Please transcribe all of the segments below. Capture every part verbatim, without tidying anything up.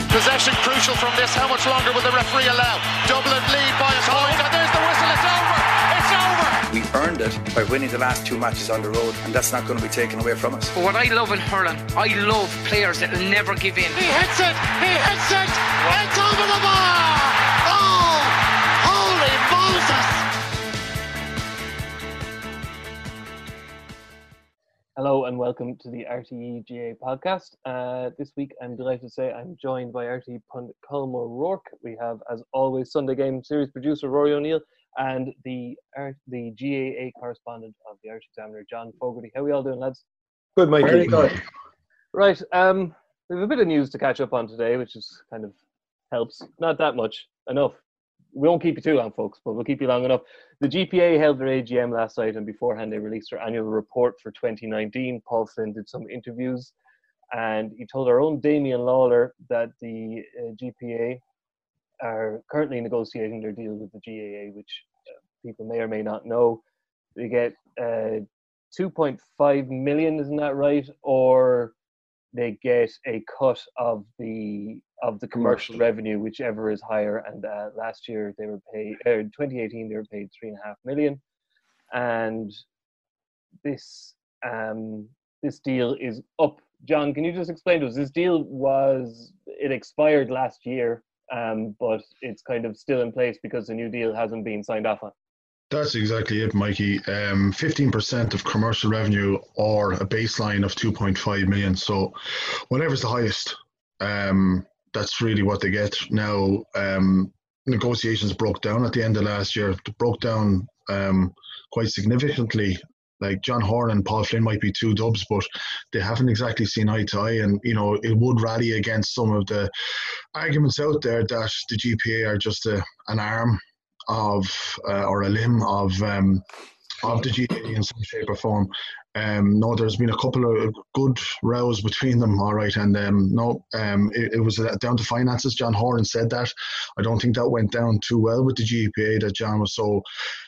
Possession crucial from this. How much longer will the referee allow? Dublin lead by a point, and there's the whistle. It's over. It's over. We earned it by winning the last two matches on the road, and that's not going to be taken away from us. But what I love in hurling, I love players that will never give in. He hits it. He hits it. It's over the bar. Oh, holy Moses. Hello and welcome to the R T E G A podcast. Uh, this week I'm delighted to say I'm joined by R T E pundit Colm O'Rourke. We have, as always, Sunday Game series producer Rory O'Neill and the R- the G A A correspondent of the Irish Examiner, John Fogarty. How are we all doing, lads? Good, Mike. Very good. Right, um, we have a bit of news to catch up on today, which is kind of helps. Not that much, enough. We won't keep you too long, folks, but we'll keep you long enough. The G P A held their A G M last night, and beforehand they released their annual report for twenty nineteen. Paul Flynn did some interviews, and he told our own Damien Lawler that the uh, G P A are currently negotiating their deal with the G A A, which uh, people may or may not know. They get uh, two point five million, isn't that right? Or they get a cut of the of the commercial, commercial. revenue, whichever is higher. And uh, last year they were paid, uh, in twenty eighteen they were paid three and a half million. And this um, this deal is up. John, can you just explain to us? This deal was it expired last year, um, but it's kind of still in place because the new deal hasn't been signed off on. That's exactly it, Mikey. Um, fifteen percent of commercial revenue or a baseline of two point five million. So whatever's the highest, um, that's really what they get. Now, um, negotiations broke down at the end of last year. It broke down um, quite significantly. Like John Horan and Paul Flynn might be two dubs, but they haven't exactly seen eye to eye. And, you know, it would rally against some of the arguments out there that the G P A are just a, an arm of uh, or a limb of um, of the G A A in some shape or form. Um, no, there's been a couple of good rows between them, all right, and um, no, um, it, it was down to finances. John Horan said that. I don't think that went down too well with the G P A, that John was so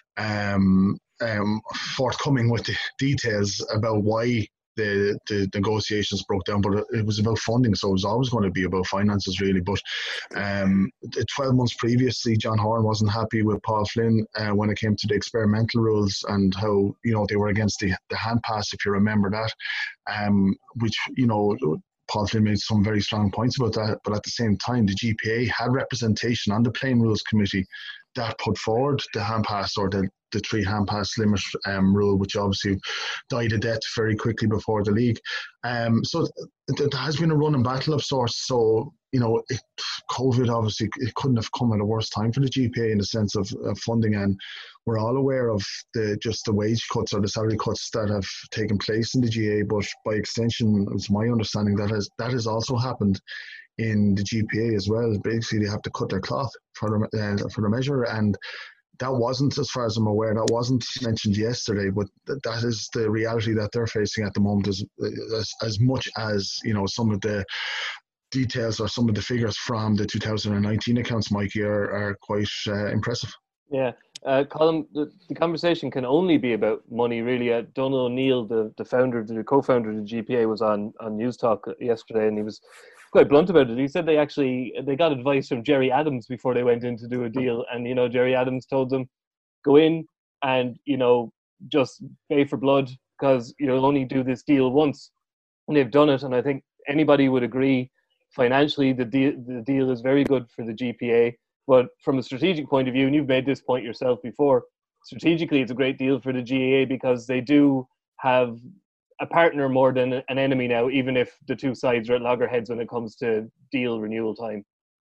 um, um, forthcoming with the details about why the, the negotiations broke down, but it was about funding, so it was always going to be about finances, really. But um, twelve months previously, John Horan wasn't happy with Paul Flynn uh, when it came to the experimental rules and how, you know, they were against the, the hand pass, if you remember that, um, which, you know, Paul Flynn made some very strong points about that, but at the same time, the G P A had representation on the Playing Rules Committee that put forward the hand pass or the the three hand pass limit um, rule, which obviously died a death very quickly before the league. Um, so th- there has been a running battle of sorts. So, you know, it, COVID obviously, it couldn't have come at a worse time for the G P A in the sense of, of funding, and we're all aware of the just the wage cuts or the salary cuts that have taken place in the G A A, but by extension, it's my understanding that has that has also happened in the G P A as well. Basically, they have to cut their cloth for the, uh, for the measure, and that wasn't, as far as I'm aware, that wasn't mentioned yesterday, but th- that is the reality that they're facing at the moment, as, as as much as, you know, some of the details or some of the figures from the two thousand nineteen accounts, Mikey, are, are quite uh, impressive. Yeah, uh, Colm, the, the conversation can only be about money, really. Uh, Donald O'Neill, the, the founder, the co-founder of the G P A, was on, on News Talk yesterday, and he was quite blunt about it. He said they actually they got advice from Jerry Adams before they went in to do a deal, and, you know, Jerry Adams told them, go in and, you know, just pay for blood because you'll only do this deal once, and they've done it. And I think anybody would agree financially the deal the deal is very good for the G P A, but from a strategic point of view, and you've made this point yourself before, strategically it's a great deal for the G A A because they do have a partner more than an enemy now, even if the two sides are at loggerheads when it comes to deal renewal time.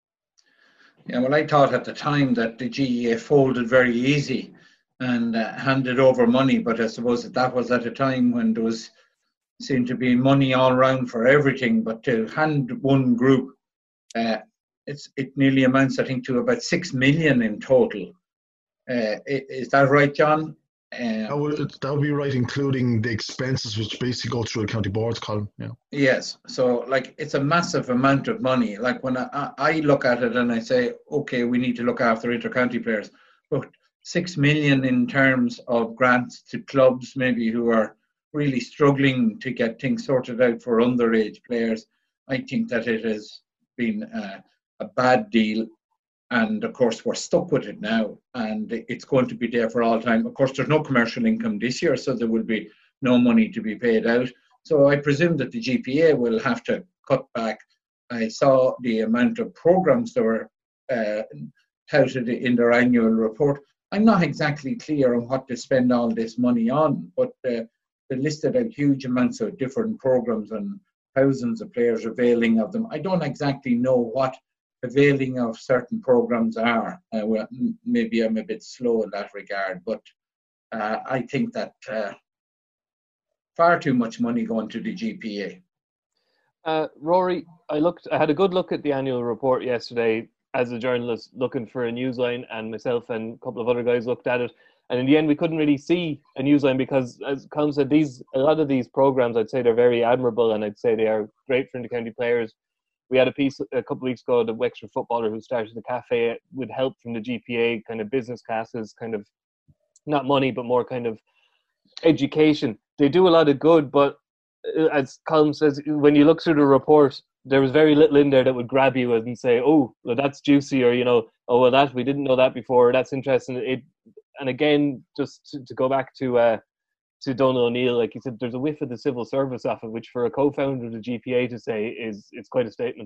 Yeah, well, I thought at the time that the G A A folded very easy and uh, handed over money, but I suppose that that was at a time when there was seemed to be money all around for everything. But to hand one group, uh, it's it nearly amounts, I think, to about six million in total. Uh, is that right, John? Um, that, would, that would be right, including the expenses, which basically go through the county boards column. Yeah. Yes. So, like, it's a massive amount of money. Like, when I, I look at it and I say, okay, we need to look after inter-county players, but six million in terms of grants to clubs, maybe who are really struggling to get things sorted out for underage players, I think that it is been uh, a bad deal. And of course, we're stuck with it now, and it's going to be there for all time. Of course, there's no commercial income this year, so there will be no money to be paid out. So I presume that the G P A will have to cut back. I saw the amount of programs that were uh, touted in their annual report. I'm not exactly clear on what to spend all this money on, but uh, they listed out huge amounts of different programs and thousands of players availing of them. I don't exactly know what availing of certain programs are. Uh, well, maybe I'm a bit slow in that regard, but uh, I think that uh, far too much money going to the G P A. Uh, Rory, I looked. I had a good look at the annual report yesterday as a journalist looking for a newsline, and myself and a couple of other guys looked at it. And in the end, we couldn't really see a newsline because, as Colin said, these a lot of these programs, I'd say they're very admirable, and I'd say they are great for intercounty players. We had a piece a couple of weeks ago, the Wexford footballer who started the cafe with help from the G P A, kind of business classes, kind of not money, but more kind of education. They do a lot of good, but as Colin says, when you look through the report, there was very little in there that would grab you and say, oh, well, that's juicy, or, you know, oh, well, that we didn't know that before, or that's interesting. It, and again, just to, to go back to uh, to Donal O'Neill, like you said, there's a whiff of the civil service off it, which for a co-founder of the G P A to say is it's quite a statement.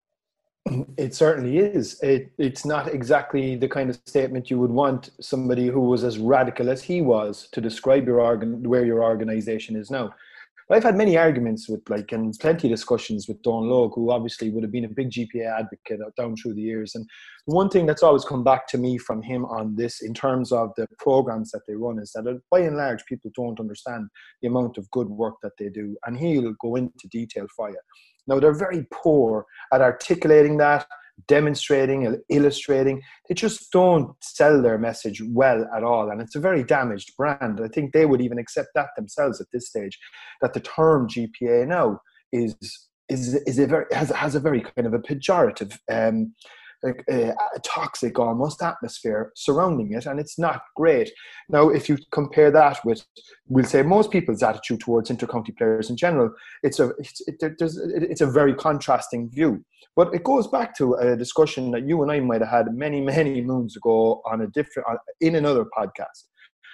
It certainly is. It, it's not exactly the kind of statement you would want somebody who was as radical as he was to describe your organ, where your organisation is now. But I've had many arguments with, like, and plenty of discussions with Don Logue, who obviously would have been a big G P A advocate down through the years. And one thing that's always come back to me from him on this, in terms of the programs that they run, is that by and large, people don't understand the amount of good work that they do. And he'll go into detail for you. Now, they're very poor at articulating that, demonstrating, illustrating. They just don't sell their message well at all, and it's a very damaged brand. I think they would even accept that themselves at this stage, that the term G P A now is is is a very has has a very kind of a pejorative, um, like a, a toxic almost atmosphere surrounding it, and it's not great. Now, if you compare that with, we'll say, most people's attitude towards intercounty players in general, it's a it's, it, there's, it's a very contrasting view. But it goes back to a discussion that you and I might have had many, many moons ago on a different, in another podcast.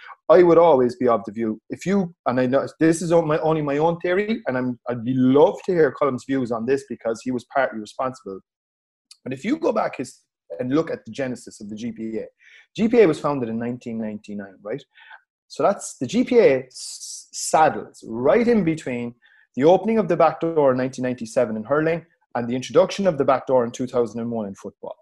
I would always be of the view, if you, and I know this is only my, only my own theory, and I'm, I'd be love to hear Colm's views on this because he was partly responsible. But if you go back his, and look at the genesis of the G P A, G P A was founded in nineteen ninety-nine, right? So that's the G P A saddles right in between the opening of the back door in nineteen ninety-seven in hurling and the introduction of the back door in two thousand one in football.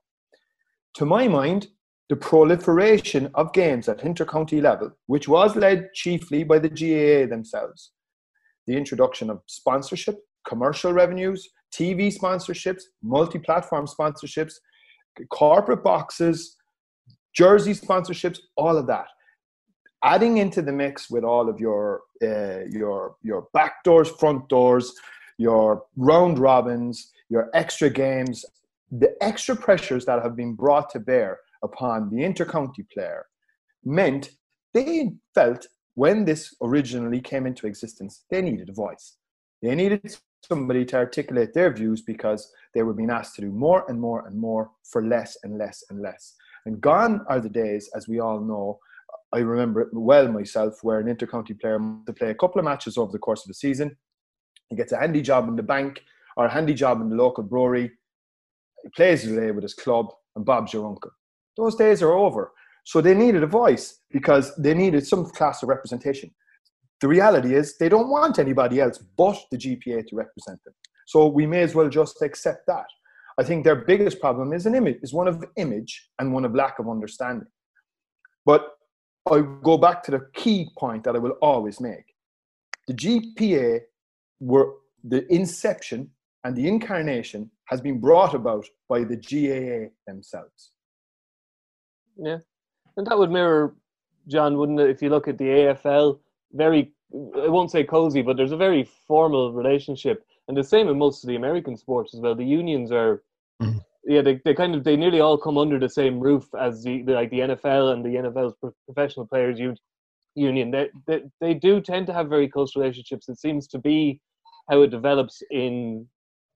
To my mind, the proliferation of games at intercounty level, which was led chiefly by the G A A themselves, the introduction of sponsorship, commercial revenues, T V sponsorships, multi-platform sponsorships, corporate boxes, jersey sponsorships, all of that. Adding into the mix with all of your uh, your your back doors, front doors, your round robins, your extra games, the extra pressures that have been brought to bear upon the intercounty player meant they felt, when this originally came into existence, they needed a voice. They needed somebody to articulate their views because they were being asked to do more and more and more for less and less and less. And gone are the days, as we all know, I remember it well myself, where an intercounty player to play a couple of matches over the course of the season. He gets a handy job in the bank or a handy job in the local brewery. He plays the day with his club, and Bob's your uncle. Those days are over. So they needed a voice because they needed some class of representation. The reality is they don't want anybody else but the G P A to represent them. So we may as well just accept that. I think their biggest problem is an image, is one of image and one of lack of understanding. But I go back to the key point that I will always make. The G P A were the inception and the incarnation has been brought about by the G A A themselves. Yeah, and that would mirror, John, wouldn't it? If you look at the A F L, very, I won't say cozy, but there's a very formal relationship. And the same in most of the American sports as well. The unions are, mm-hmm. yeah, they, they kind of, they nearly all come under the same roof as the, the like the N F L and the N F L's professional players union. They, they, they do tend to have very close relationships. It seems to be how it develops in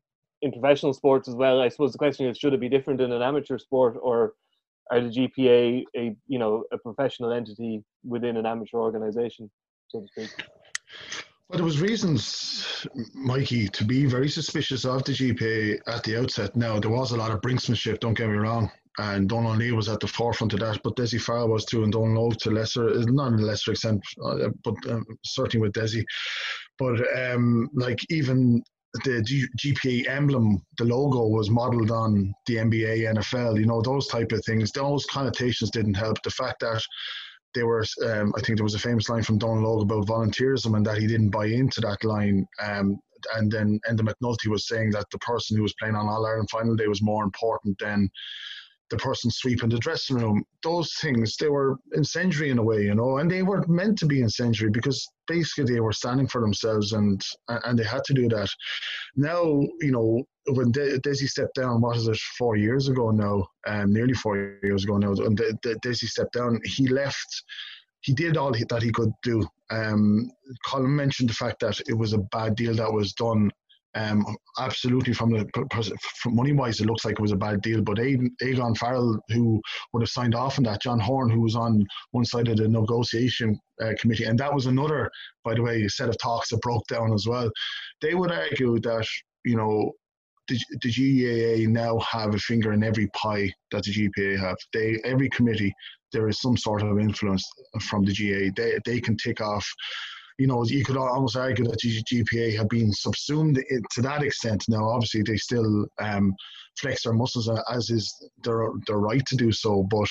in professional sports as well. I suppose the question is, should it be different in an amateur sport, or are the G P A a you know a professional entity within an amateur organisation, so to speak? Well, there was reasons, Mikey, to be very suspicious of the G P A at the outset. Now, there was a lot of brinksmanship, don't get me wrong, and Donald O'Neill was at the forefront of that, but Dessie Farrell was too, and Donald to lesser, not in a lesser extent, uh, but um, certainly with Dessie. But um, like even the G- GPA emblem, the logo was modelled on the N B A, N F L, you know, those type of things. Those connotations didn't help. The fact that they were, um, I think there was a famous line from Donald Logue about volunteerism and that he didn't buy into that line. Um, and then Enda McNulty was saying that the person who was playing on All-Ireland final day was more important than the person sweeping the dressing room. Those things, they were incendiary in a way, you know, and they were meant to be incendiary because basically they were standing for themselves, and and they had to do that. Now, you know, when De- Dessie stepped down, what is it, four years ago now, um, nearly four years ago now, and De- De- Dessie stepped down, he left, he did all he, that he could do. Um, Colin mentioned the fact that it was a bad deal that was done. Um, absolutely, from the from money wise, it looks like it was a bad deal. But Aegon Farrell, who would have signed off on that, John Horn, who was on one side of the negotiation uh, committee, and that was another, by the way, set of talks that broke down as well. They would argue that, you know, the, the G A A now have a finger in every pie that the G P A have. They every committee, there is some sort of influence from the G A A. They they can tick off. You know, you could almost argue that the G P A have been subsumed to that extent. Now, obviously, they still um, flex their muscles, as is their their right to do so. But,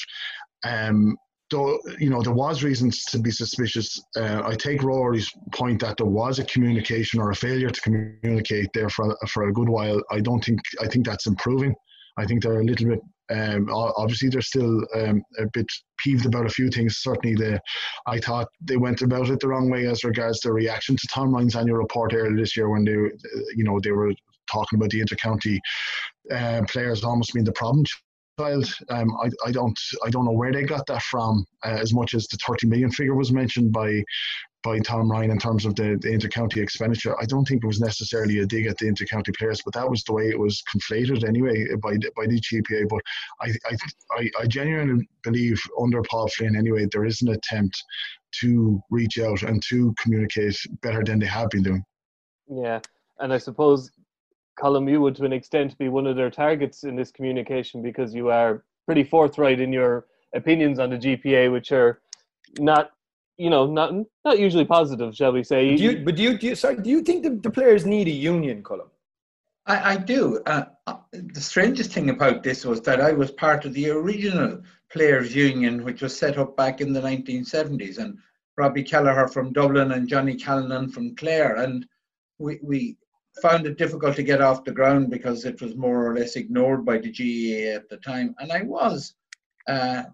um, though, you know, there was reasons to be suspicious. Uh, I take Rory's point that there was a communication or a failure to communicate there for for a good while. I don't think I think that's improving. I think they're a little bit. Um, obviously, they're still um, a bit peeved about a few things. Certainly, the I thought they went about it the wrong way as regards their reaction to Tom Ryan's annual report earlier this year, when they, you know, they were talking about the intercounty uh, players almost being the problem child. Um, I, I don't, I don't know where they got that from. Uh, as much as the thirty million figure was mentioned by. by Tom Ryan in terms of the, the intercounty expenditure, I don't think it was necessarily a dig at the intercounty players, but that was the way it was conflated anyway by by the G P A. But I I, I genuinely believe under Paul Flynn anyway, there is an attempt to reach out and to communicate better than they have been doing. Yeah, and I suppose, Colm, you would to an extent be one of their targets in this communication, because you are pretty forthright in your opinions on the G P A, which are not you know, not not usually positive, shall we say. Do you, but do you, do you, sorry, do you think the, the players need a union, Colm? I, I do. Uh, the strangest thing about this was that I was part of the original players' union, which was set up back in the nineteen seventies, and Robbie Kelleher from Dublin and Johnny Callanan from Clare, and we we found it difficult to get off the ground because it was more or less ignored by the G A A at the time, and I was. Uh,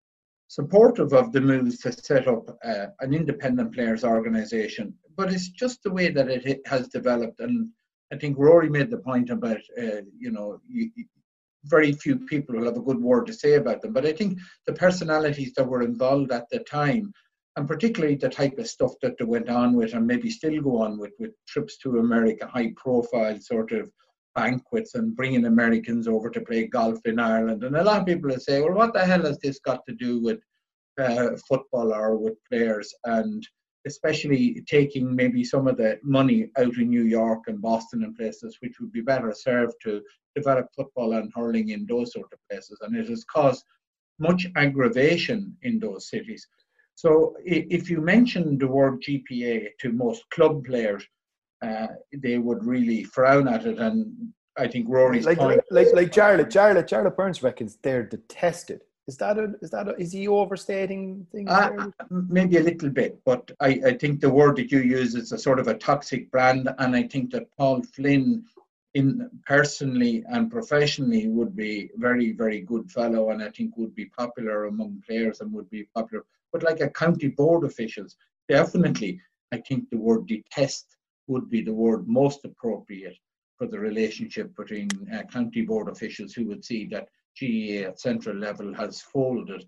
supportive of the moves to set up uh, an independent players organisation, but it's just the way that it has developed. And I think Rory made the point about, uh, you know, you, very few people will have a good word to say about them. But I think the personalities that were involved at the time, and particularly the type of stuff that they went on with, and maybe still go on with, with trips to America, high profile sort of banquets and bringing Americans over to play golf in Ireland. And a lot of people will say, well, what the hell has this got to do with uh, football or with players? And especially taking maybe some of the money out in New York and Boston and places, which would be better served to develop football and hurling in those sort of places. And it has caused much aggravation in those cities. So if you mention the word G P A to most club players, Uh, they would really frown at it, and I think Rory's like point, like like Jarlath, Jarlath, Jarlath Burns reckons they're detested. Is that a, is that a, is he overstating things? Uh, maybe a little bit, but I, I think the word that you use is a sort of a toxic brand, and I think that Paul Flynn, in personally and professionally, would be very very good fellow, and I think would be popular among players and would be popular. But like a county board officials, definitely, I think the word detest would be the word most appropriate for the relationship between uh, county board officials who would see that G A A at central level has folded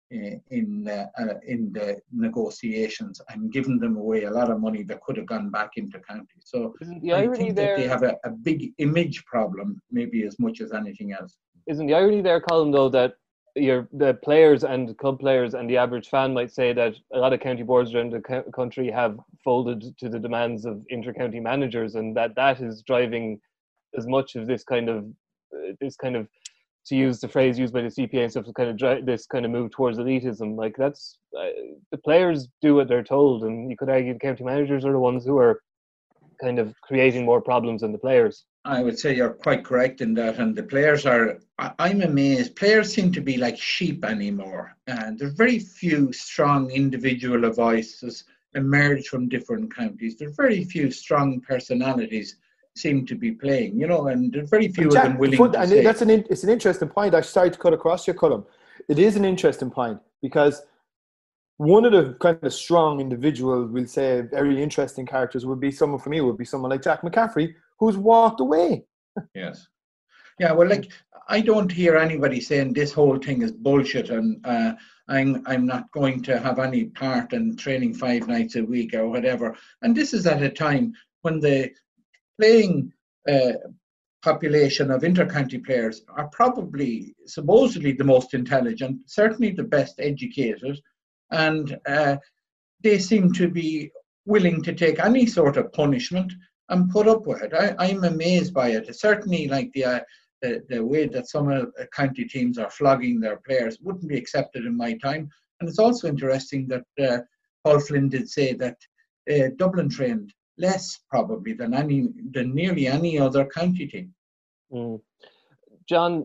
in uh, uh, in the negotiations and given them away a lot of money that could have gone back into counties. So Isn't the I irony think that there? they have a, a big image problem, maybe as much as anything else. Isn't the irony there, Colin, though, that your the players and club players and the average fan might say that a lot of county boards around the co- country have folded to the demands of inter-county managers, and that that is driving as much of this kind of uh, this kind of, to use the phrase used by the C P A and stuff, kind of dri- this kind of move towards elitism. Like that's uh, the players do what they're told, and you could argue the county managers are the ones who are kind of creating more problems than the players. I would say you're quite correct in that, and the players are, I- I'm amazed, players seem to be like sheep anymore, and there's very few strong individual voices emerge from different counties. There's very few strong personalities seem to be playing, you know, and there's very few Jack, of them willing foot, to and say. that's an in, it's an interesting point. I'm sorry to cut across your column. It is an interesting point because one of the kind of strong individual, we'll say, very interesting characters would be someone, for me, would be someone like Jack McCaffrey, who's walked away. Yes. Yeah, well, like, I don't hear anybody saying this whole thing is bullshit and uh, I'm, I'm not going to have any part in training five nights a week or whatever. And this is at a time when the playing uh, population of inter-county players are probably, supposedly, the most intelligent, certainly the best educated, and uh, they seem to be willing to take any sort of punishment and put up with it. I, I'm amazed by it. Certainly, like the, uh, the the way that some of the county teams are flogging their players wouldn't be accepted in my time. And it's also interesting that uh, Paul Flynn did say that uh, Dublin trained less probably than any than nearly any other county team. Mm. John,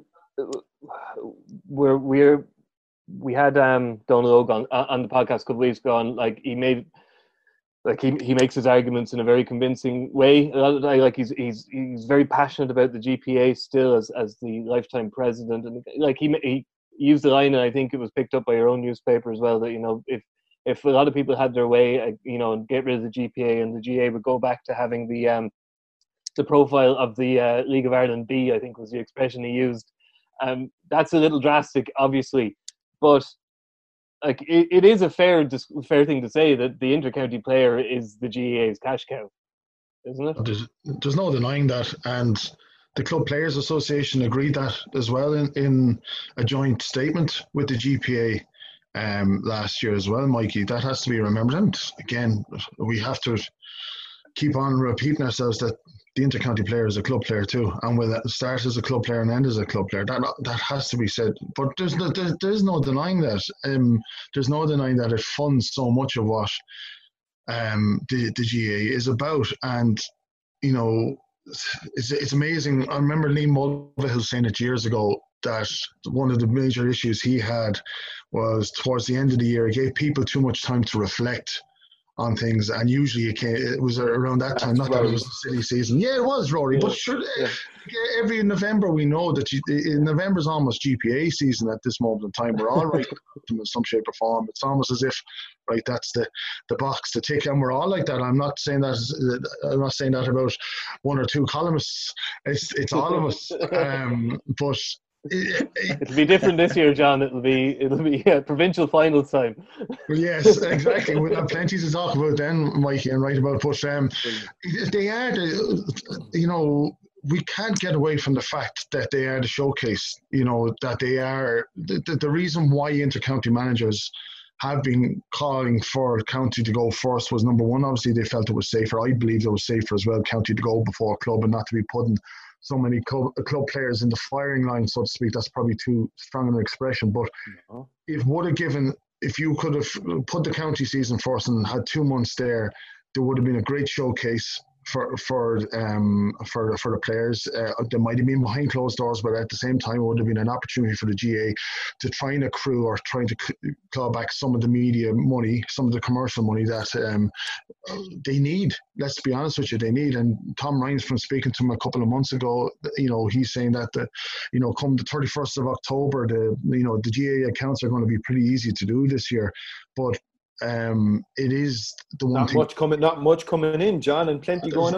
we're we're we had um, Donald Ogue on, on the podcast a couple of weeks ago, and like he made. Like he he makes his arguments in a very convincing way. A lot of the time, like he's he's he's very passionate about the G P A still as as the lifetime president, and like he he used the line, and I think it was picked up by your own newspaper as well, that you know if if a lot of people had their way, you know, and get rid of the G P A, and the G A would go back to having the um the profile of the uh, League of Ireland B, I think was the expression he used. Um, that's a little drastic, obviously, but. Like it, it is a fair fair thing to say that the inter-county player is the G A A's cash cow, isn't it? There's, there's no denying that, and the Club Players Association agreed that as well in, in a joint statement with the G P A um, last year as well, Mikey. That has to be remembered, and again, we have to keep on repeating ourselves that the inter-county player is a club player too, and will start as a club player and end as a club player. That that has to be said. But there's no, there's, there's no denying that. Um, there's no denying that it funds so much of what um, the, the G A A is about. And, you know, it's, it's amazing. I remember Liam Mulvihill saying it years ago that one of the major issues he had was towards the end of the year, it gave people too much time to reflect on things, and usually it, came, it was around that time. Not Rory. That it was the silly season. Yeah, it was Rory, yeah. But sure, yeah. Every November we know that you, in November's almost G P A season at this moment in time. We're all right in some shape or form. It's almost as if, right, that's the, the box to tick, and we're all like that. I'm not saying that. I'm not saying that about one or two columnists. It's it's all of us. Um, but. It'll be different this year, John. It'll be it'll be yeah, provincial finals time. Well, yes, exactly. We'll have plenty to talk about then, Mikey, and write about. But um, they are, the, you know, we can't get away from the fact that they are the showcase. You know, that they are the, the, the reason why inter-county managers have been calling for county to go first was, number one, obviously they felt it was safer. I believe it was safer as well, county to go before club, and not to be putting so many club, club players in the firing line, so to speak. That's probably too strong an expression, but no. It would have given, if you could have put the county season first and had two months there, there would have been a great showcase for for um for for the players. Uh, they might have been behind closed doors, but at the same time, it would have been an opportunity for the G A to try and accrue or trying to claw back some of the media money, some of the commercial money that um they need. Let's be honest with you, they need. And Tom Ryan's, from speaking to him a couple of months ago, you know, he's saying that the, you know, come the thirty-first of October, the you know the G A accounts are going to be pretty easy to do this year, but. Um, it is the one not thing. much coming, not much coming in, John, and plenty going out.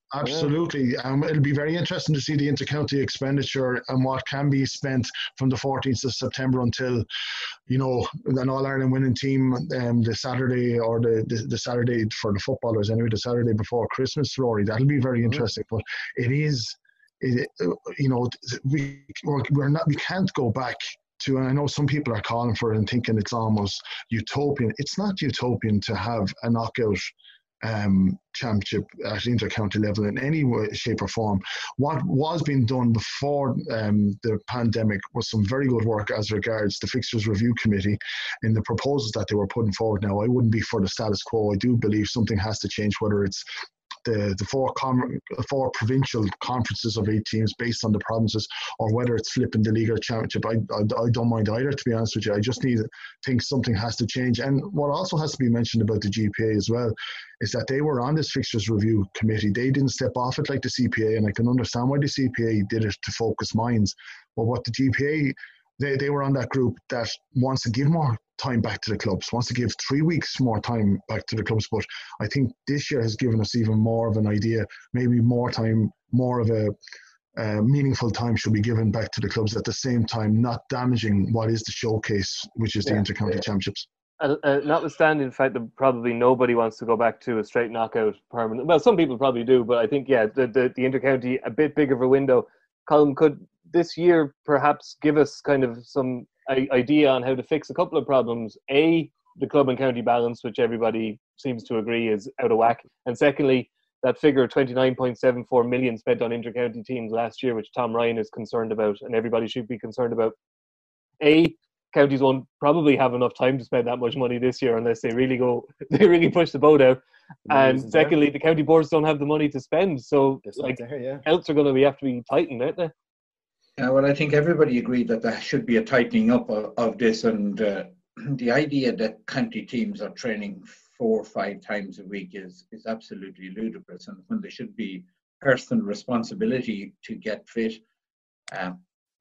Absolutely. Um, it'll be very interesting to see the intercounty expenditure and what can be spent from the fourteenth of September until, you know, an All-Ireland winning team um, the Saturday or the, the, the Saturday for the footballers, anyway, the Saturday before Christmas, Rory. That'll be very interesting. But it is, it, you know, we, we're not, we can't go back to, and I know some people are calling for it and thinking it's almost utopian. It's not utopian to have a knockout um, championship at intercounty level in any way, shape or form. What was being done before um, the pandemic was some very good work as regards the Fixtures Review Committee in the proposals that they were putting forward. Now, I wouldn't be for the status quo. I do believe something has to change, whether it's the, the four com- four provincial conferences of eight teams based on the provinces, or whether it's flipping the league or championship. I, I, I don't mind either, to be honest with you. I just need think something has to change. And what also has to be mentioned about the G P A as well is that they were on this Fixtures Review Committee. They didn't step off it like the C P A, and I can understand why the C P A did it to focus minds. But what the G P A, they, they were on that group that wants to give more time back to the clubs, wants to give three weeks more time back to the clubs. But I think this year has given us even more of an idea, maybe more time, more of a uh, meaningful time should be given back to the clubs at the same time, not damaging what is the showcase, which is the yeah. Intercounty Championships. Uh, uh, notwithstanding the fact that probably nobody wants to go back to a straight knockout permanent. Well, some people probably do, but I think, yeah, the, the, the intercounty, a bit bigger of a window. Colm, could this year perhaps give us kind of some idea on how to fix a couple of problems? A, the club and county balance, which everybody seems to agree is out of whack. And secondly, that figure twenty-nine point seven four million spent on intercounty teams last year, which Tom Ryan is concerned about and everybody should be concerned about. A, counties won't probably have enough time to spend that much money this year unless they really go, they really push the boat out. And mm-hmm. secondly, the county boards don't have the money to spend. So That's like, there, yeah. belts are going to be have to be tightened, aren't they? Yeah, well, I think everybody agreed that there should be a tightening up of, of this, and uh, the idea that county teams are training four or five times a week is is absolutely ludicrous, and when there should be personal responsibility to get fit. Um,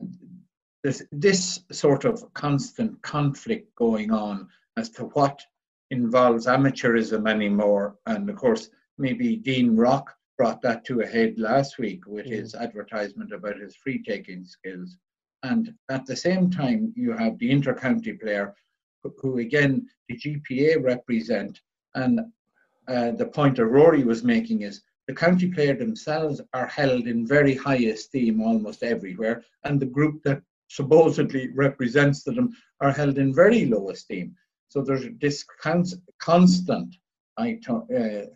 this this sort of constant conflict going on as to what involves amateurism anymore, and of course maybe Dean Rock brought that to a head last week with his advertisement about his free-taking skills. And at the same time, you have the inter-county player who, who again, the G P A represent. And uh, the point that Rory was making is the county player themselves are held in very high esteem almost everywhere. And the group that supposedly represents them are held in very low esteem. So there's this cons- constant I uh,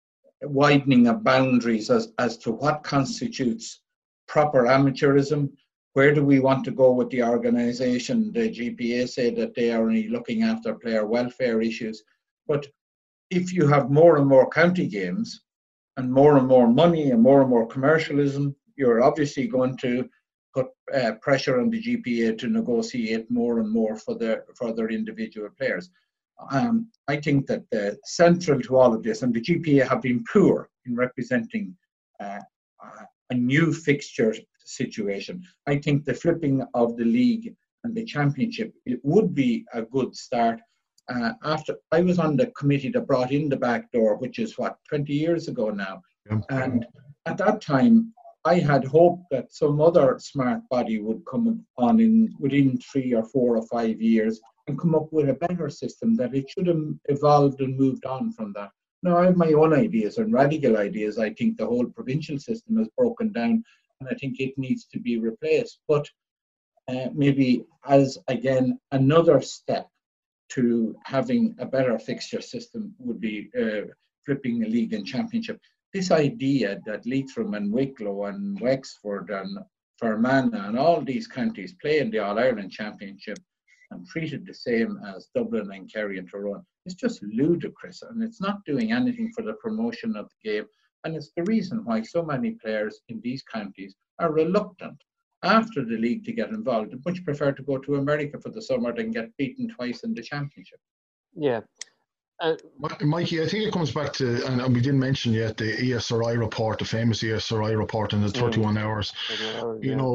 widening of boundaries as, as to what constitutes proper amateurism. Where do we want to go with the organisation? The G P A say that they are only looking after player welfare issues. But if you have more and more county games and more and more money and more and more commercialism, you're obviously going to put uh, pressure on the G P A to negotiate more and more for their, for their individual players. Um, I think that uh, central to all of this, and the G P A have been poor in representing uh, uh, a new fixture situation. I think the flipping of the league and the championship, it would be a good start. Uh, after I was on the committee that brought in the back door, which is what, twenty years ago now, yeah. And at that time I had hoped that some other smart body would come on in within three or four or five years and come up with a better system, that it should have evolved and moved on from that. Now, I have my own ideas and radical ideas. I think the whole provincial system is broken down and I think it needs to be replaced. But uh, maybe as, again, another step to having a better fixture system would be uh, flipping the league and championship. This idea that Leitrim and Wicklow and Wexford and Fermanagh and all these counties play in the All-Ireland Championship and treated the same as Dublin and Kerry and Tyrone, it's just ludicrous, and it's not doing anything for the promotion of the game. And it's the reason why so many players in these counties are reluctant after the league to get involved, and much prefer to go to America for the summer than get beaten twice in the championship. Yeah. Uh, Mikey, I think it comes back to, and we didn't mention yet, the E S R I report, the famous E S R I report in the thirty-one hours. thirty-one hours you yeah. know,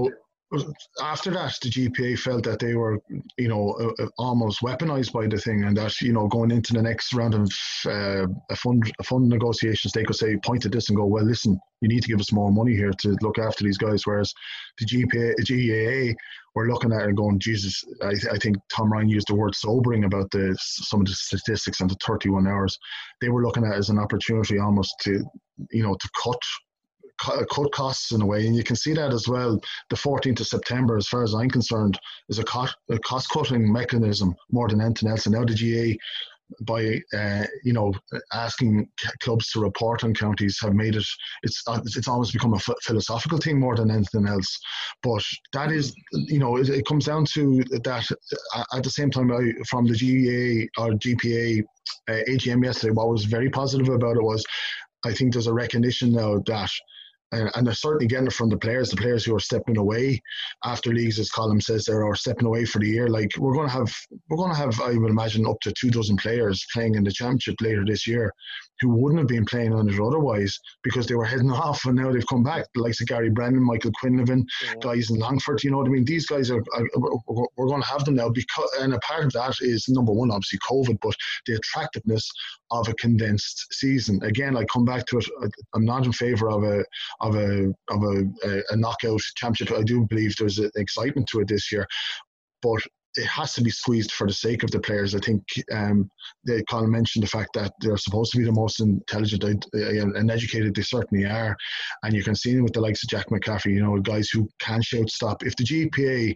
after that, the G P A felt that they were, you know, uh, almost weaponized by the thing, and that, you know, going into the next round of uh, a fund a fund negotiations, they could say, point at this and go, well, listen, you need to give us more money here to look after these guys. Whereas the G P A, G A A were looking at it and going, Jesus, I, th- I think Tom Ryan used the word sobering about the some of the statistics and the thirty-one hours. They were looking at it as an opportunity almost to, you know, to cut. cut costs in a way, and you can see that as well. The fourteenth of September, as far as I'm concerned, is a, co- a cost-cutting mechanism more than anything else. And now the G A A, by uh, you know, asking clubs to report on counties, have made it, it's it's almost become a f- philosophical thing more than anything else. But that is, you know, it, it comes down to that. At the same time, I, from the G A A or G P A uh, A G M yesterday, what was very positive about it was, I think there's a recognition now that, and, and they're certainly getting it from the players, the players who are stepping away after leagues, as Colin says, they are stepping away for the year. Like, we're going to have, we're going to have, I would imagine, up to two dozen players playing in the championship later this year who wouldn't have been playing on it otherwise because they were heading off, and now they've come back. The likes of Gary Brennan, Michael Quinlivan, yeah. guys in Longford, you know what I mean? These guys are, are we're going to have them now because, and a part of that is, number one, obviously COVID, but the attractiveness of a condensed season. Again, I come back to it. I'm not in favour of a of a of a, a knockout championship. I do believe there's an excitement to it this year, but it has to be squeezed for the sake of the players. I think um, they, Colin mentioned the fact that they're supposed to be the most intelligent and educated. They certainly are, and you can see them with the likes of Jack McCaffrey. You know, guys who can shout stop. If the G P A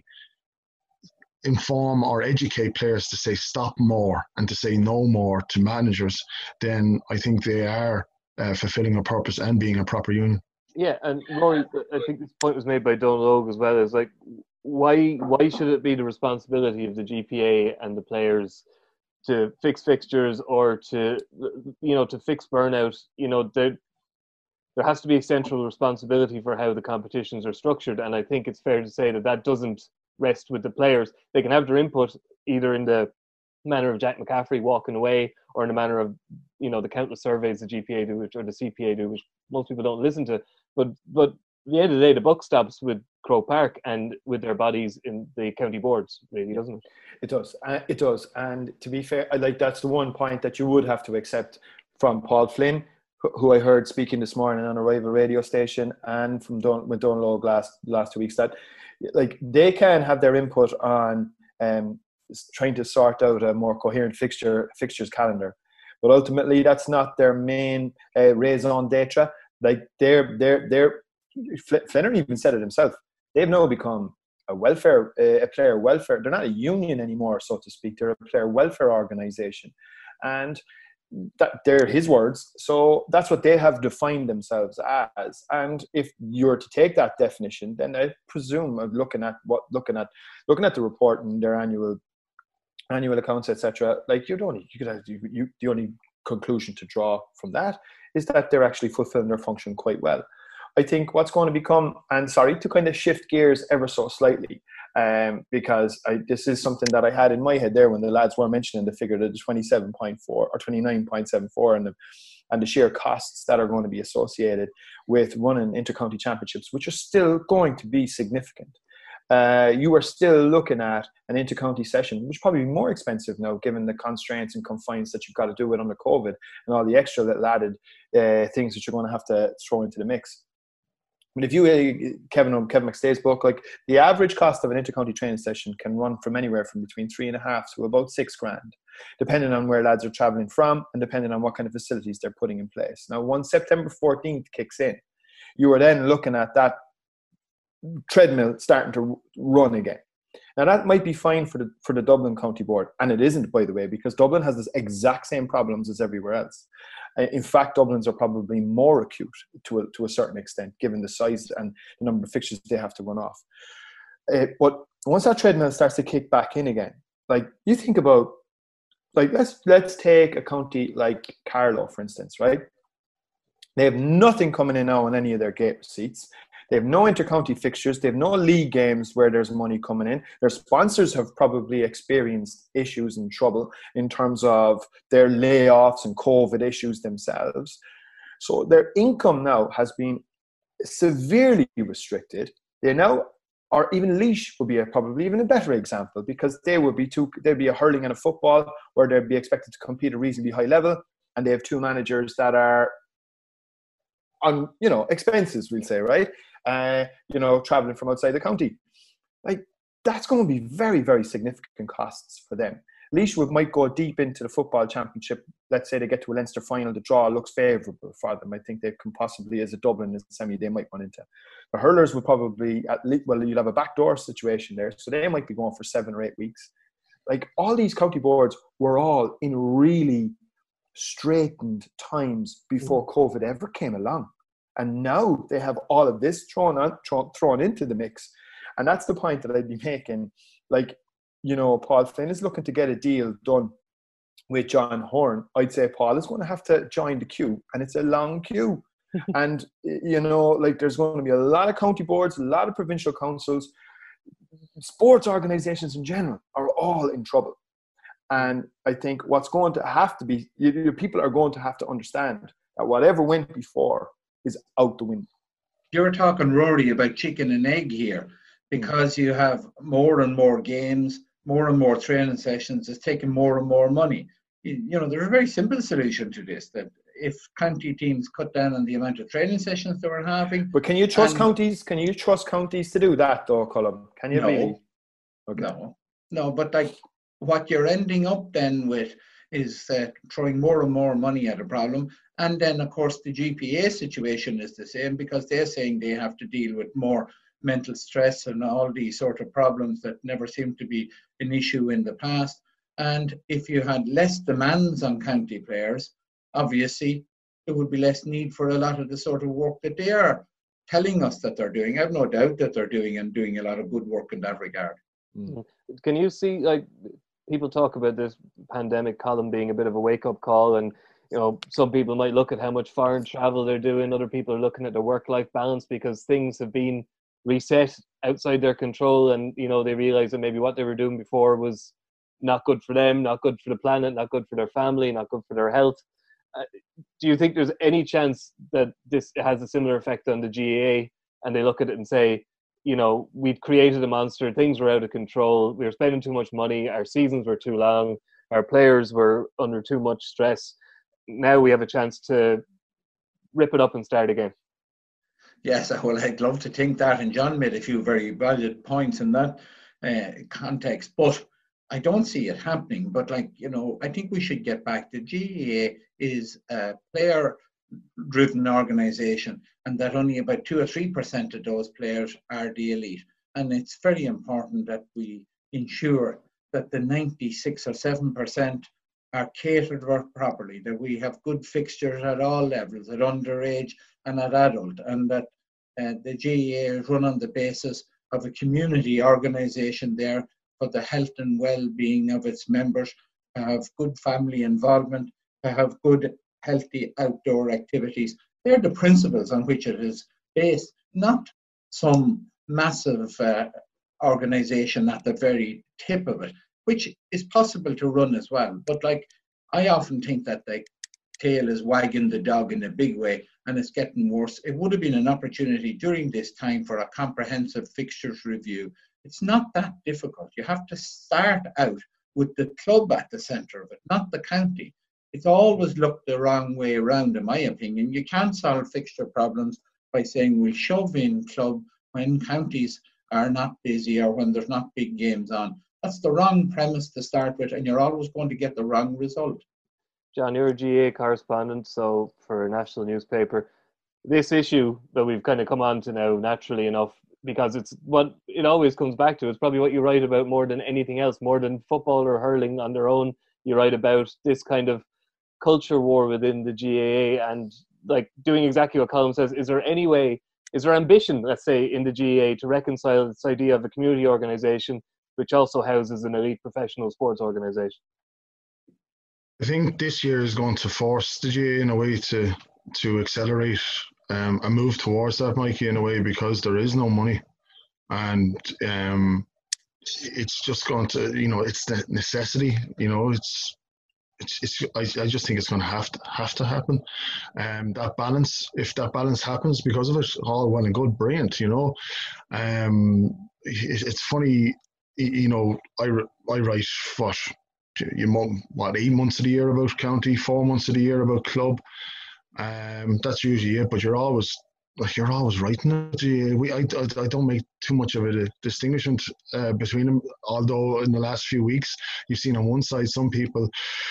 inform or educate players to say stop more and to say no more to managers, then I think they are uh, fulfilling a purpose and being a proper union. Yeah, and Rory, I think this point was made by Donal Logue as well. Is like, why why should it be the responsibility of the G P A and the players to fix fixtures or to, you know, to fix burnout? You know, there there has to be a central responsibility for how the competitions are structured, and I think it's fair to say that that doesn't rest with the players. They can have their input either in the manner of Jack McCaffrey walking away, or in the manner of, you know, the countless surveys the G P A do, which, or the C P A do, which most people don't listen to. But but at the end of the day, the buck stops with Croke Park and with their bodies in the county boards, really, doesn't it? It does. Uh, it does. And to be fair, I like that's the one point that you would have to accept from Paul Flynn, who I heard speaking this morning on a rival radio station, and from Don, with Donal Logue last last two weeks, that like they can have their input on um, trying to sort out a more coherent fixture fixtures calendar, but ultimately that's not their main uh, raison d'etre. Like they're they're they're Flannery even said it himself. They've now become a welfare uh, a player welfare. They're not a union anymore, so to speak. They're a player welfare organisation, and that they're his words. So that's what they have defined themselves as. And if you're to take that definition, then I presume of looking at what looking at looking at the report and their annual annual accounts, et cetera. Like you don't you could have you, you the only conclusion to draw from that is that they're actually fulfilling their function quite well. I think what's going to become, and sorry to kind of shift gears ever so slightly, um, because I, this is something that I had in my head there when the lads were mentioning the figure that the twenty-seven point four or twenty-nine point seven four and the and the sheer costs that are going to be associated with running intercounty championships, which are still going to be significant. Uh, you are still looking at an intercounty session, which is probably more expensive now, given the constraints and confines that you've got to do it under COVID and all the extra little added uh, things that you're going to have to throw into the mix. But if you, uh, Kevin Kevin McStay's book, like the average cost of an intercounty training session can run from anywhere from between three and a half to about six grand, depending on where lads are traveling from and depending on what kind of facilities they're putting in place. Now, once September fourteenth kicks in, you are then looking at that treadmill starting to run again. Now that might be fine for the for the Dublin County Board, and it isn't, by the way, because Dublin has the exact same problems as everywhere else. In fact, Dublin's are probably more acute to a, to a certain extent, given the size and the number of fixtures they have to run off. Uh, but once that treadmill starts to kick back in again, like you think about, like let's let's take a county like Carlow, for instance, right? They have nothing coming in now on any of their gate receipts. They have no intercounty fixtures. They have no league games where there's money coming in. Their sponsors have probably experienced issues and trouble in terms of their layoffs and COVID issues themselves. So their income now has been severely restricted. They now or even Laois would be a, probably even a better example, because they would be two, there'd be a hurling and a football where they'd be expected to compete at a reasonably high level, and they have two managers that are on, you know, expenses, we'll say, right? Uh, you know, traveling from outside the county. Like, that's going to be very, very significant costs for them. Laois might go deep into the football championship. Let's say they get to a Leinster final, the draw looks favourable for them. I think they can possibly, as a Dublin as a semi, they might run into. The hurlers will probably, at least, well, you'll have a backdoor situation there, so they might be going for seven or eight weeks. Like, all these county boards were all in really straightened times before COVID ever came along. And now they have all of this thrown on, thrown, thrown into the mix. And that's the point that I'd be making. Like, you know, Paul Flynn is looking to get a deal done with John Horn. I'd say Paul is going to have to join the queue, and it's a long queue. And, you know, like, there's going to be a lot of county boards, a lot of provincial councils, sports organisations in general are all in trouble. And I think what's going to have to be, you, you, people are going to have to understand that whatever went before is out the window. You're talking, Rory, about chicken and egg here, because you have more and more games, more and more training sessions. It's taking more and more money. You, you know, there's a very simple solution to this, that if county teams cut down on the amount of training sessions they were having. But can you trust and, counties? Can you trust counties to do that, though, Colm? Can you no, really? Okay. No, no. But like, what you're ending up then with is uh, throwing more and more money at a problem. And then, of course, the G P A situation is the same, because they're saying they have to deal with more mental stress and all these sort of problems that never seemed to be an issue in the past. And if you had less demands on county players, obviously there would be less need for a lot of the sort of work that they are telling us that they're doing. I have no doubt that they're doing and doing a lot of good work in that regard. Mm. Can you see, like, people talk about this pandemic column being a bit of a wake-up call, and, you know, some people might look at how much foreign travel they're doing, other people are looking at their work-life balance because things have been reset outside their control, and, you know, they realize that maybe what they were doing before was not good for them, not good for the planet, not good for their family, not good for their health. Uh, do you think there's any chance that this has a similar effect on the G A A, and they look at it and say, you know, we'd created a monster, things were out of control, we were spending too much money, our seasons were too long, our players were under too much stress, now we have a chance to rip it up and start again? Yes, well, I'd love to think that, and John made a few very valid points in that uh, context, but I don't see it happening. But, like, you know, I think we should get back. The G A A is a player-driven organisation, and that only about two or three percent of those players are the elite. And it's very important that we ensure that the ninety-six or seven percent are catered for properly, that we have good fixtures at all levels, at underage and at adult, and that uh, the G A A is run on the basis of a community organisation there for the health and well-being of its members, to have good family involvement, to have good, healthy outdoor activities. They're the principles on which it is based, not some massive uh, organisation at the very tip of it, which is possible to run as well. But, like, I often think that the tail is wagging the dog in a big way, and it's getting worse. It would have been an opportunity during this time for a comprehensive fixtures review. It's not that difficult. You have to start out with the club at the centre of it, not the county. It's always looked the wrong way around, in my opinion. You can't solve fixture problems by saying we'll shove in club when counties are not busy or when there's not big games on. That's the wrong premise to start with, and you're always going to get the wrong result. John, you're a G A A correspondent, so for a national newspaper, this issue that we've kind of come on to now, naturally enough, because it's what it always comes back to. It's probably what you write about more than anything else, more than football or hurling on their own. You write about this kind of culture war within the G A A, and, like, doing exactly what Colm says. Is there any way, is there ambition, let's say, in the G A A to reconcile this idea of a community organisation which also houses an elite professional sports organisation? I think this year is going to force the G A A in a way to to accelerate um, a move towards that, Mikey, in a way, because there is no money, and um, it's just going to, you know, it's the necessity. You know, it's it's it's. I, I just think it's going to have to have to happen. Um, that balance, if that balance happens because of it, all well and good, brilliant. You know, um, it's funny, you know, I, I write what, you what, eight months of the year about county, four months of the year about club. Um, that's usually it, but you're always, like, you're always writing it. We, I, I, I don't make too much of a distinction uh, between them, although in the last few weeks, you've seen on one side some people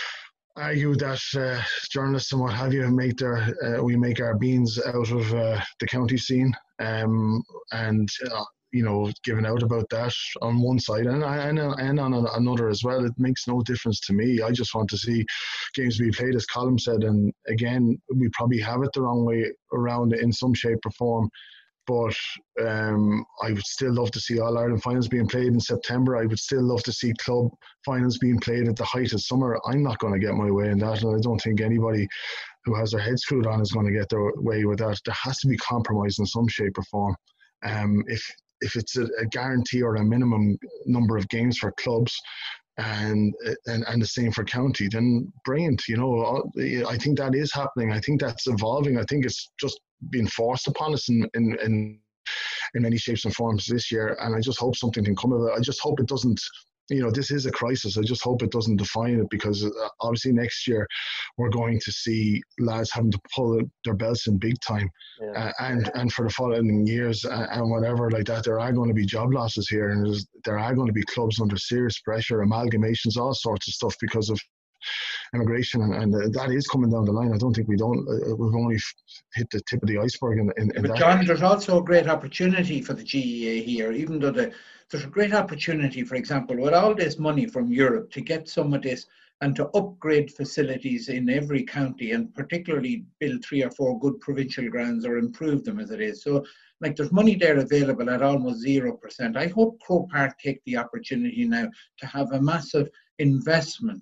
argue that uh, journalists and what have you make their uh, we make our beans out of uh, the county scene, um, and uh, you know, giving out about that on one side and and, and on another as well. It makes no difference to me. I just want to see games be played, as Colin said, and again, we probably have it the wrong way around in some shape or form. But um, I would still love to see All Ireland finals being played in September. I would still love to see club finals being played at the height of summer. I'm not going to get my way in that, and I don't think anybody who has their head screwed on is going to get their way with that. There has to be compromise in some shape or form. Um, if if it's a, a guarantee or a minimum number of games for clubs, and and and the same for county, then brilliant. You know, I think that is happening. I think that's evolving. I think it's just being forced upon us in in in, in many shapes and forms this year, and I just hope something can come of it. I just hope it doesn't, you know, this is a crisis. I just hope it doesn't define it, because obviously next year we're going to see lads having to pull their belts in big time, yeah. uh, and and for the following years uh, and whatever like that, there are going to be job losses here, and there are going to be clubs under serious pressure, amalgamations, all sorts of stuff because of immigration, and, and uh, that is coming down the line. I don't think we don't uh, we've only f- hit the tip of the iceberg in, in, in but that. John, there's also a great opportunity for the G E A here, even though the, there's a great opportunity, for example, with all this money from Europe, to get some of this and to upgrade facilities in every county, and particularly build three or four good provincial grounds or improve them as it is. So, like, there's money there available at almost zero percent. I hope Croke Park take the opportunity now to have a massive investment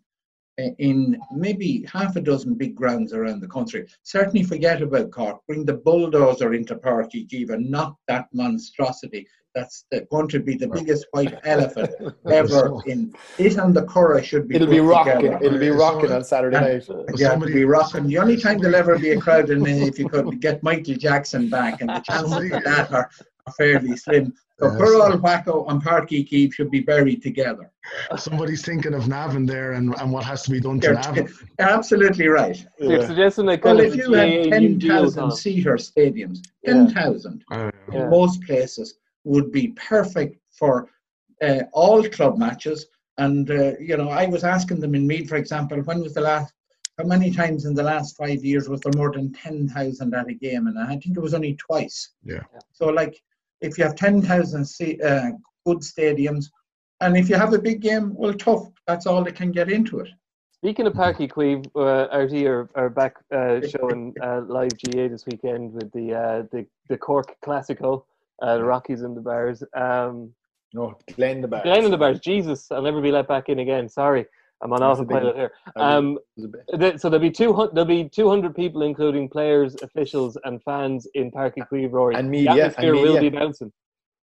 in maybe half a dozen big grounds around the country. Certainly forget about Cork. Bring the bulldozer into Páirc Uí Chaoimh and knock that monstrosity. That's the, going to be the biggest white elephant ever in it, and the Curragh should be. It'll be rocking. Together. It'll be rocking on Saturday night. Yeah, it'll be rocking. The only time there'll ever be a crowd in it if you could get Michael Jackson back, and the chances of that are, are fairly slim. So yes. Burrell, Wacko and Páirc Uí Chaoimh should be buried together. Somebody's thinking of Navan there, and, and what has to be done to Navan. You're absolutely right. So you're Yeah. suggesting like Well, kind if of you a had G A A ten new deal, thousand Tom. seater stadiums, Yeah. ten thousand Uh, Yeah. in most places would be perfect for uh, all club matches. And, uh, you know, I was asking them in Meath, for example, when was the last, how many times in the last five years was there more than ten thousand at a game? And I think it was only twice. Yeah. So, like, if you have ten thousand uh, good stadiums, and if you have a big game, well, tough. That's all that can get into it. Speaking of Páirc Uí Chaoimh, uh, R T are, are back uh, showing uh, live G A this weekend with the uh, the, the Cork Classico, uh, the Rockies and the Bars. Um, No, Glen the Bars. Glen and the Bars. Jesus, I'll never be let back in again. Sorry, I'm on That's a autopilot bit- here. I Um, It was a bit- th- so there'll be two hundred. There'll be two hundred people, including players, officials, and fans in Páirc Uí Chaoimh roaring. And The media, and atmosphere will media. be bouncing.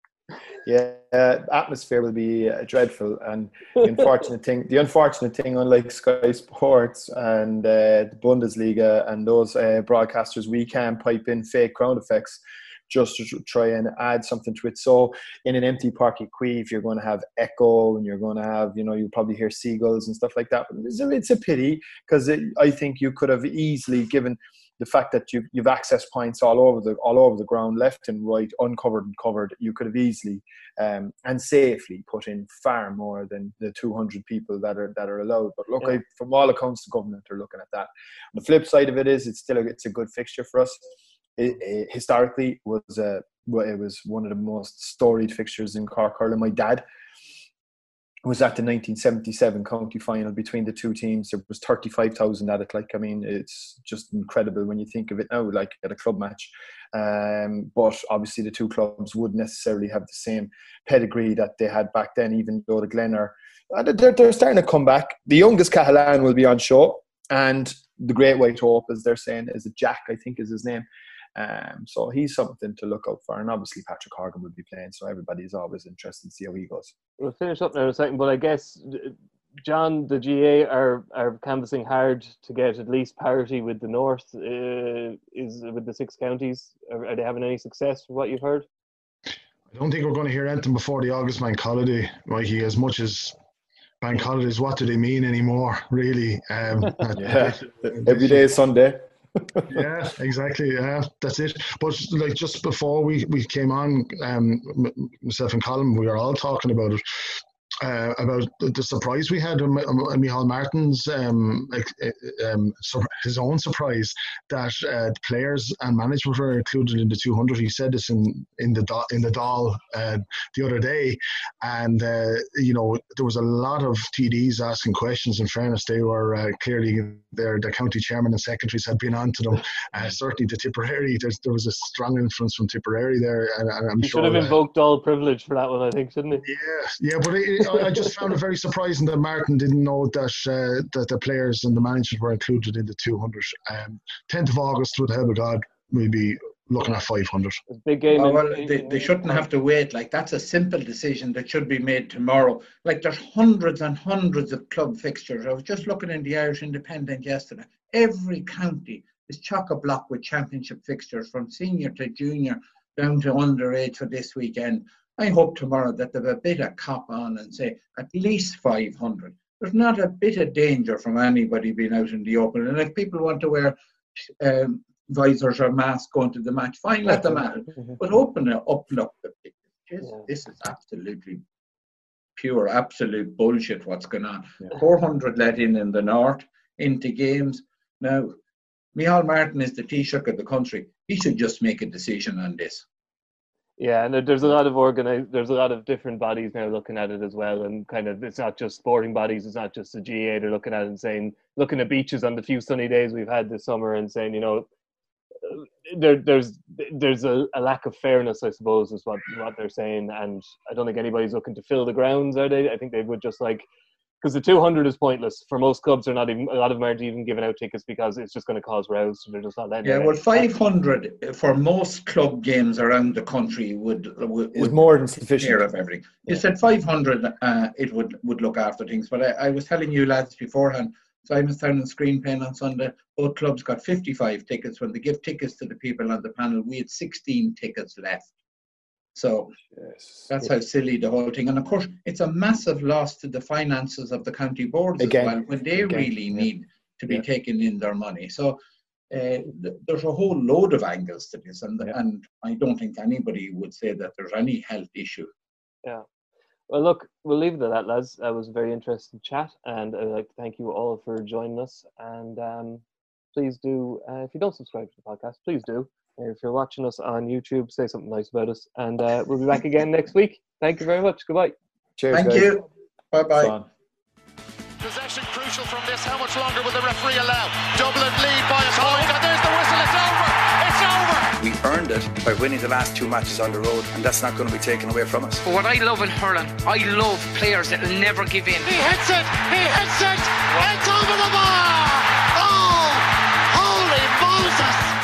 Yeah, uh, atmosphere will be uh, dreadful, and the unfortunate thing, the unfortunate thing, unlike Sky Sports and uh, the Bundesliga and those uh, broadcasters, we can pipe in fake ground effects just to tr- try and add something to it. So in an empty Páirc Uí Chaoimh, you're going to have echo, and you're going to have, you know, you'll probably hear seagulls and stuff like that. But it's a, it's a pity, because I think you could have easily, given the fact that you've, you've access points all over the all over the ground, left and right, uncovered and covered, you could have easily um, and safely put in far more than the two hundred people that are that are allowed. But look, Yeah. I, from all accounts, the government are looking at that. The flip side of it is, it's still a, it's a good fixture for us. It, it, historically, was a well, it was one of the most storied fixtures in Cork hurling. My dad was at the nineteen seventy-seven county final between the two teams. There was thirty-five thousand at it. Like, I mean, it's just incredible when you think of it now, like at a club match. Um, but obviously the two clubs wouldn't necessarily have the same pedigree that they had back then, even though the Glen are, they're, they're starting to come back. The youngest Cahalane will be on show, and the Great White Hope, as they're saying, is it Jack, I think is his name. Um, so he's something to look out for, and obviously Patrick Horgan will be playing, so everybody's always interested to see how he goes. We'll finish up now in a second, but I guess, John, the G A are, are canvassing hard to get at least parity with the North. Uh, is with the six counties. Are, are they having any success from what you've heard? I don't think we're going to hear anything before the August bank holiday, Mikey, as much as bank holidays, what do they mean anymore, really? Um, yeah, every day is Sunday. Yeah, exactly. Yeah, that's it. But like just before we, we came on, um, myself and Colin, we were all talking about it. Uh, about the surprise we had in Micheál Martin's um, um, his own surprise that uh, players and management were included in the two hundred. He said this in in the in the Dáil uh, the other day, and uh, you know there was a lot of T Ds asking questions. In fairness, they were uh, clearly there. The county chairman and secretaries had been on to them. Uh, certainly, the Tipperary there's, there was a strong influence from Tipperary there, and, and I'm he sure should have uh, invoked all privilege for that one, I think, shouldn't he? Yeah, yeah, but it, I just found it very surprising that Martin didn't know that uh, that the players and the management were included in the two hundred. Um, tenth of August, with the help of God, we'll be looking at five hundred. Big game. Oh, well, they, they shouldn't have to wait. Like, that's a simple decision that should be made tomorrow. Like, there's hundreds and hundreds of club fixtures. I was just looking in the Irish Independent yesterday. Every county is chock-a-block with championship fixtures, from senior to junior down to underage for this weekend. I hope tomorrow that they've a bit of cop on and say at least five hundred. There's not a bit of danger from anybody being out in the open. And if people want to wear um, visors or masks going to the match, fine, let them at it. But open it up, look. This, this is absolutely pure, absolute bullshit what's going on. Yeah. four hundred let in in the north into games. Now, Micheál Martin is the Taoiseach of the country. He should just make a decision on this. Yeah, and there's a lot of organize. There's a lot of different bodies now looking at it as well, and kind of it's not just sporting bodies. It's not just the G A A. They're looking at it and saying, looking at beaches on the few sunny days we've had this summer, and saying, you know, there there's there's a, a lack of fairness, I suppose, is what what they're saying. And I don't think anybody's looking to fill the grounds, are they? I think they would just like. Because the two hundred is pointless. For most clubs, they're not even, a lot of them aren't even giving out tickets because it's just going to cause rows. So they're just not letting. Yeah, well, five hundred for most club games around the country would would, is more than sufficient. Care of everything. You yeah. said five hundred, uh, it would, would look after things. But I, I was telling you lads beforehand, Simonstown and Screen Pen on Sunday, both clubs got fifty-five tickets. When they give tickets to the people on the panel, we had sixteen tickets left. So yes. that's how silly the whole thing. And of course, it's a massive loss to the finances of the county boards Again. as well, when they Again. really yeah. need to be yeah. taking in their money. So uh, th- there's a whole load of angles to this, and yeah. and I don't think anybody would say that there's any health issue. Yeah. Well, look, we'll leave it at that, lads. That was a very interesting chat, and I'd like to thank you all for joining us. And um, please do, uh, if you don't subscribe to the podcast, please do. If you're watching us on YouTube, say something nice about us. And uh, we'll be back again next week. Thank you very much. Goodbye. Cheers, Thank guys. you. Bye-bye. Possession crucial from this. How much longer will the referee allow? Dublin lead by a point. And there's the whistle. It's over. It's over. We earned it by winning the last two matches on the road, and that's not going to be taken away from us. But what I love in hurling, I love players that will never give in. He hits it. He hits it. It's over the bar. Oh, holy Moses.